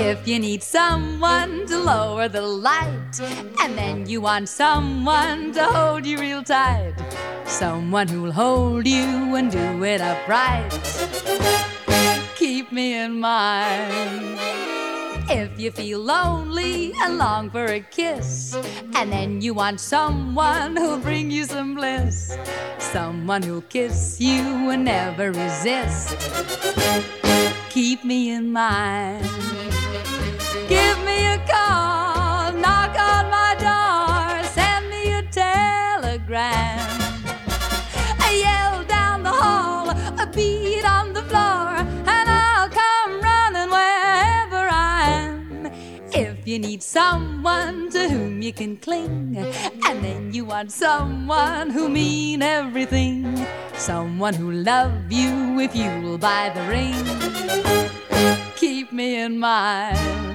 If you need someone to lower the light, and then you want someone to hold you real tight, someone who'll hold you and do it upright, keep me in mind. If you feel lonely and long for a kiss, and then you want someone who'll bring you some bliss, someone who'll kiss you and never resist, keep me in mind. Give me a call, knock on my door, send me a telegram, a yell down the hall, a beat on the floor, and I'll come running wherever I am. If you need someone to whom you can cling, and then you want someone who mean everything, someone who'll love you if you will buy the ring, keep me in mind.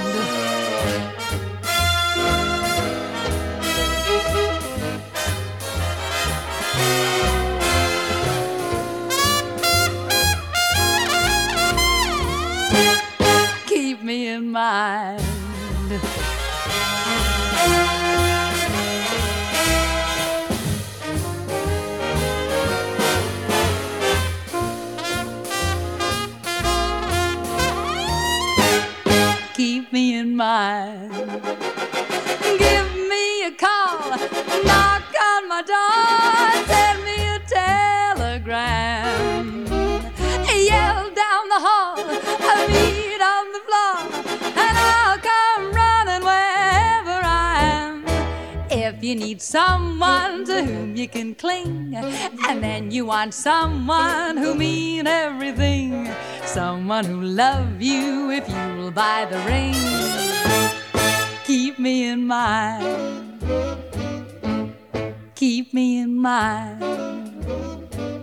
Keep me in mind. Keep me in mind. Give me a call, knock on my door, send me a telegram, yell down the hall, a beat on the floor, and I'll come running wherever I am. If you need someone to whom you can cling, and then you want someone who mean everything, someone who love you if you will buy the ring, keep me in mind. Keep me in mind.